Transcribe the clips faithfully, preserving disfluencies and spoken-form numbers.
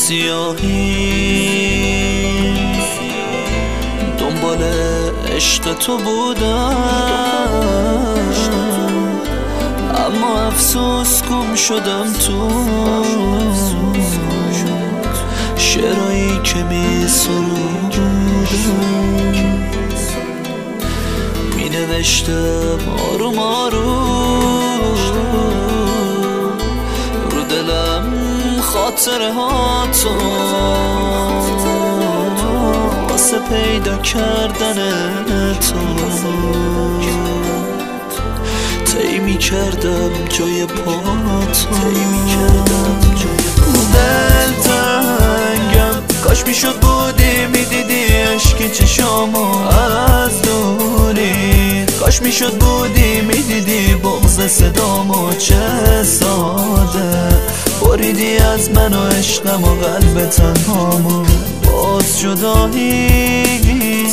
سیاهی دنبال عشق تو بودم، اما افسوس گم شدم تو شعرهایی که می سرودم. می نوشتم آروم آروم رو دلم خاطره ها تو، واسه پیدا کردن تو طی می کردم جای پا تو. دل تنگم کاش می شد بودی می دیدی عشق چشامو از دوری، کاش می شد بودی می دیدی بغض صدامو چه ساده بریدی از من و عشقم و قلب تنهامو. باز جدایی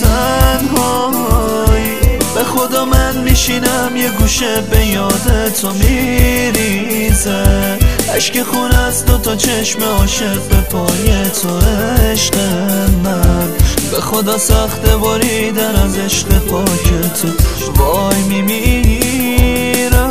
تنهایی به خدا من میشینم یه گوشه به یاد تو میریزه، عشق خون از دو تا چشم عاشق به پای تو عشق من. به خدا سخته بریدن از عشق پاک تو، وای میمیرم.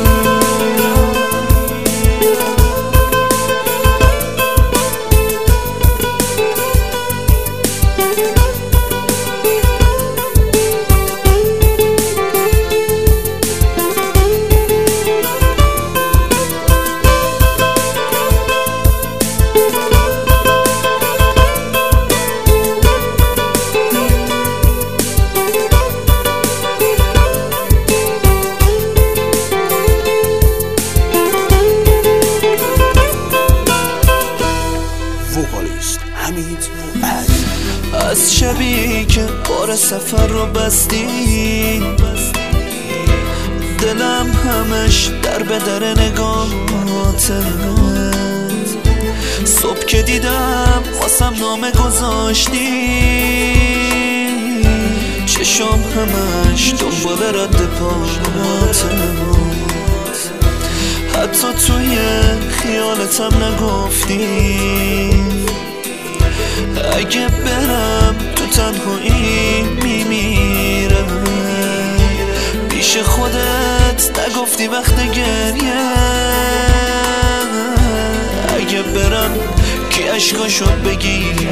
از شبی که بار سفر رو بستی دلم همش در به در نگاهاته، صبح که دیدم واسم نامه گذاشتی چشام همش دنبال رد پاته، حتی توی خیالتم نگفتی اگه برم تو تنهایی میمیرم. پیش خودت نگفتی وقت گریه اگه برم کی عشقاشو بگیره،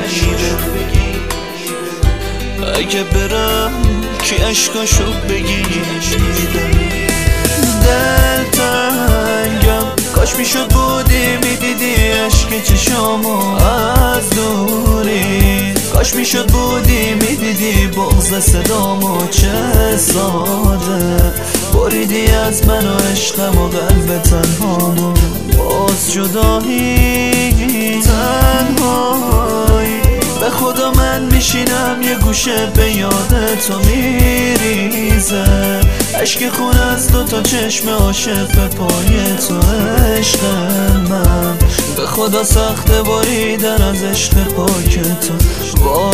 اگه برم کی عشقاشو بگیره. دل تنگم کاش میشد بودی میدیدی عشق چشامو از دوری، کاش میشد بودی میدیدی بغض صدامو چه ساده بریدی از من و عشقم و قلب تنهامو. باز جدایی تنهایی به خدا من میشینم یه گوشه به یاد تو میریزه، عشق خون از دو تا چشم عاشق به پای تو عشق من. به خدا سخته بریدن از عشق پاک تو.